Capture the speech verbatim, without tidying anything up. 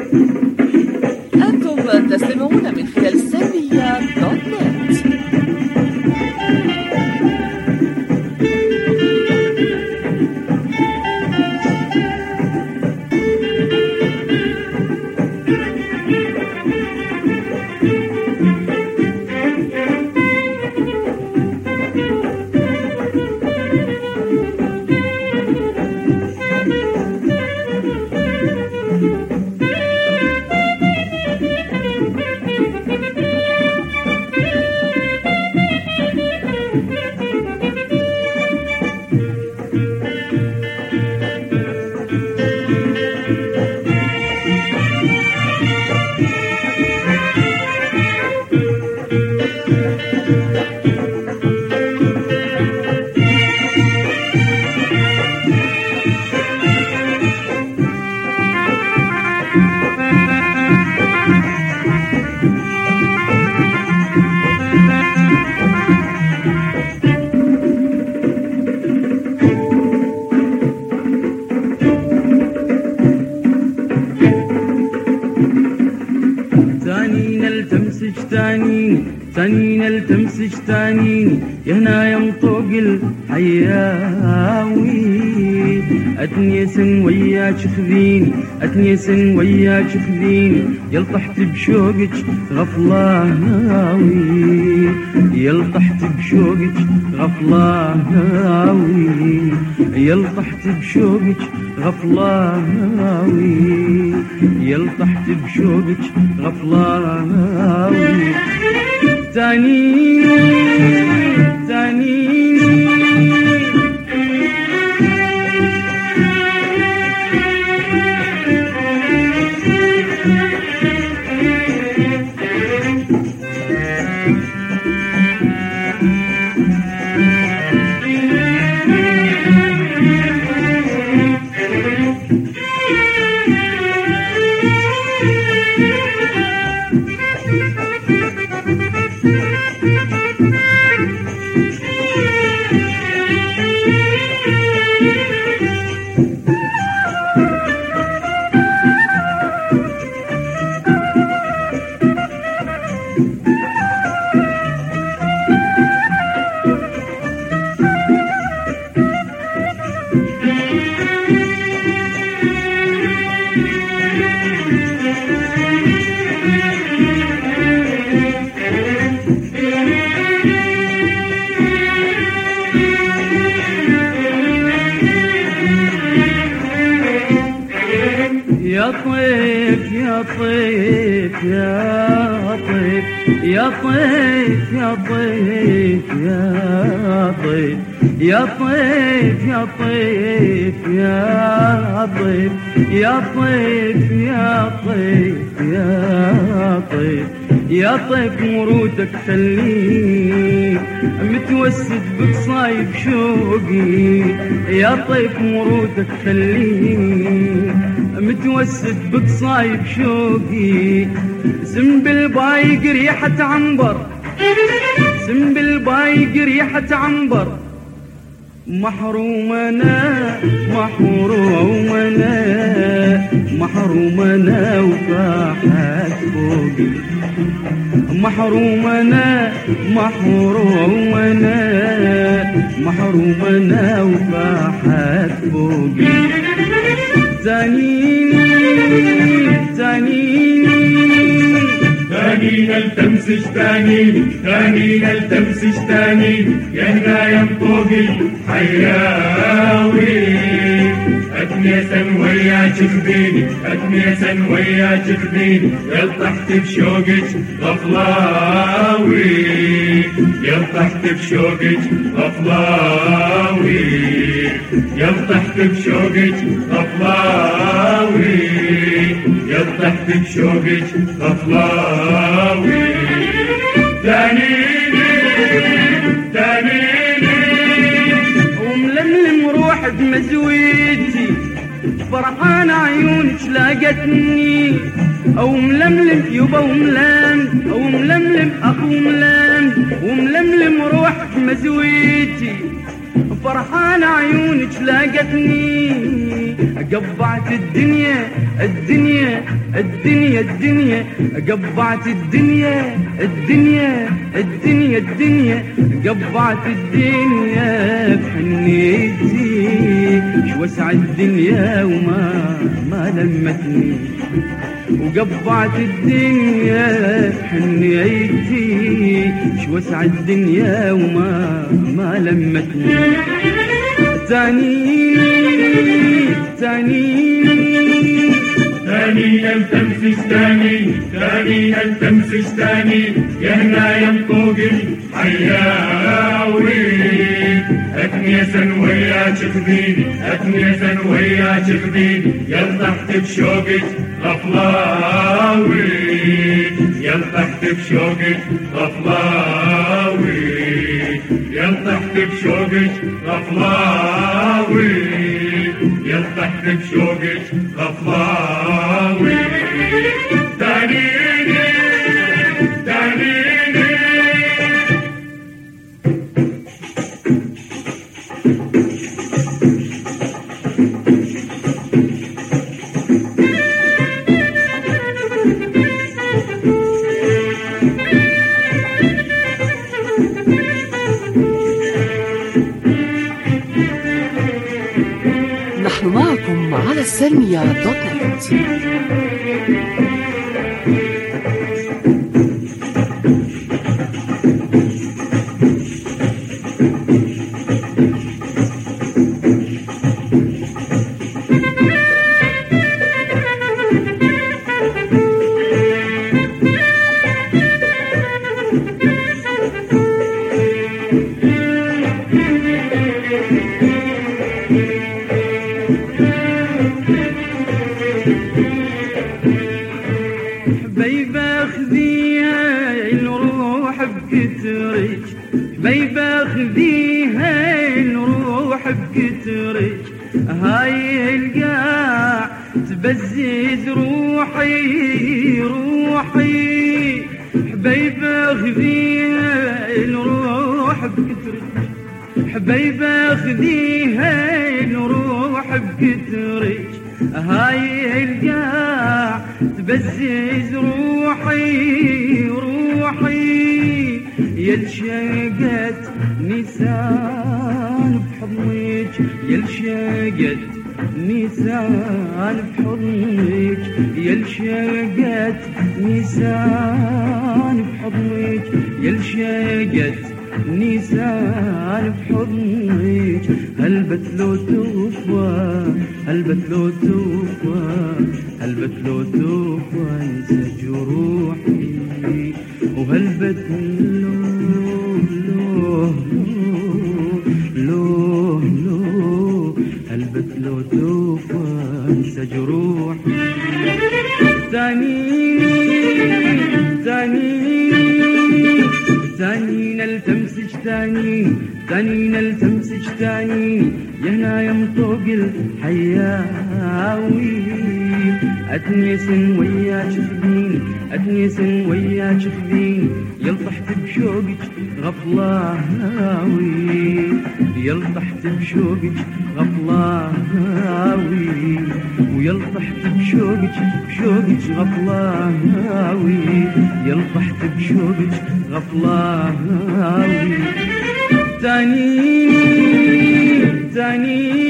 أنتم تستمعون من خلال سامية دوت نت. تانين التمسج تانين يهنا ينطق الحياوي أتنيسن وياك خذيني أتنيسن وياك خذيني يلطحت بشوقك غفلاوي يلطحت بشوقك غفلاوي يلطحت بشوقك غفلاوي يلطحت بشوقك غفلاوي تاني تاني يا طيف يا طيف يا طيف يا طيف يا طيف يا طيف يا طيف يا طيف يا طيف يا طيف يا طيف يا طيف يا طيف ورودك خليني متوسد بقصايب شوقي يا طيف ورودك خليني متوسد بقصايب شوقي سنبل بايق ريحة عنبر سنبل بايق ريحة عنبر محرومنا محرومنا محرومنا وفاحت فوقي محرومنا محرومنا محرومنا وفاحت فوقي تانيني تانيني تانين التمسج تانين تانين التمسج تانين يهنا ينطق الحياوي أتنيسن وياك خذيني أتنيسن وياك خذيني يلطحت بشوقك غفلاوي يلطحت بشوقك غفلاوي يلطحت بشوقك غفلاوي يلطحت بشوقك غفلاوي تانيني تانيني وململم روح بمزويتي فرحان عيونك لاقتني او ململم يبا وملام او ململم اخو ملام وململم روح بمزويتي فرحان عيونك لاقتني قبعت الدنيا الدنيا الدنيا الدنيا قبعت الدنيا الدنيا الدنيا الدنيا قبعت الدنيا بحنيتي شو وسع الدنيا وما ما لمتني وقبعت الدنيا بحنيتي شو وسع الدنيا وما ما لمتني تاني تاني تاني التمسش تاني تاني التمسش تاني يا هنا ينطوق الحياوي أتنيسن وياك خذيني أتنيسن وياك خذيني يل تحت بشوقك غفلاوي يل تحت بشوقك غفلاوي يل تحت بشوقك غفلاوي يل تحت بشوقك غفلاوي تانيني تانيني نحن معكم على السلمية دوت نت. حبيبة خذيها نروح بكترك حبيبة خذيها نروح بكترك هاي القاع تبزز روحي روحي حبيبة خذيها نروح بكترك حبيبة خذيها نروح بكترك هاي القاع تبزز روحي روحي يلشقت نسان بحضنك يلشقت نسان بحضنك يلشقت نسان بحضنك يلشقت نسان بحضنك هلبت لو توفى هلبت لو توفى هلبت لو توفى انسى جروحي وهلبت لو لو لو لو هلبت لو توفى انسى جروحي تاني تاني تاني نلتمسج تاني تاني نلتمسج تاني يا هنا يمطوق الحياوي أتنيسن وياك خذيني أتنيسن وياك خذيني يلطحت بشوقك غفلاوي يلطحت بشوقك غفلاوي ويلطحت بشوقك بشوقك غفلاوي يلطحت بشوقك غفلاوي تاني تاني